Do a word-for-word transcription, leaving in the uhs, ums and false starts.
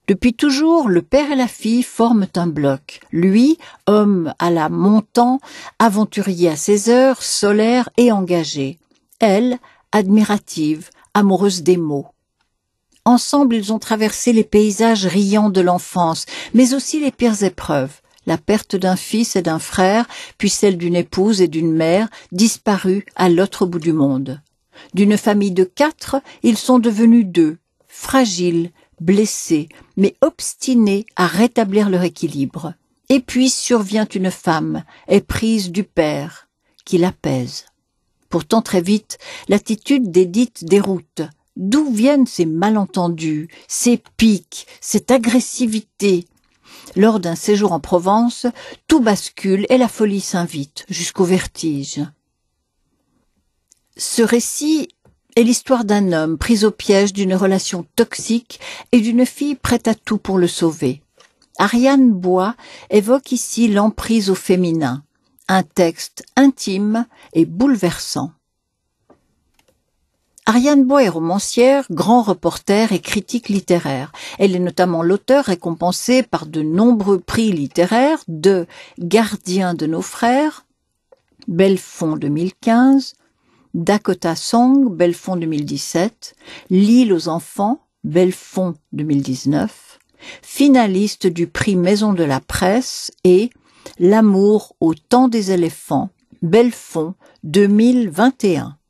Depuis toujours, le père et la fille forment un bloc. Lui, homme à la montant, aventurier à ses heures, solaire et engagé. Elle, admirative, amoureuse des mots. Ensemble, ils ont traversé les paysages riants de l'enfance, mais aussi les pires épreuves. La perte d'un fils et d'un frère, puis celle d'une épouse et d'une mère, disparus à l'autre bout du monde. D'une famille de quatre, ils sont devenus deux, fragiles, blessés, mais obstinés à rétablir leur équilibre. Et puis survient une femme, éprise du père, qui l'apaise. Pourtant très vite, l'attitude d'Édith déroute. D'où viennent ces malentendus, ces piques, cette agressivité? Lors d'un séjour en Provence, tout bascule et la folie s'invite, jusqu'au vertige. Ce récit est l'histoire d'un homme pris au piège d'une relation toxique et d'une fille prête à tout pour le sauver. Ariane Bois évoque ici l'emprise au féminin, un texte intime et bouleversant. Ariane Bois est romancière, grand reporter et critique littéraire. Elle est notamment l'auteur récompensé par de nombreux prix littéraires de Gardien de nos frères, Belfond deux mille quinze, Dakota Song, Belfond deux mille dix-sept, L'île aux enfants, Belfond deux mille dix-neuf, finaliste du prix Maison de la Presse et L'amour au temps des éléphants, Belfond deux mille vingt et un.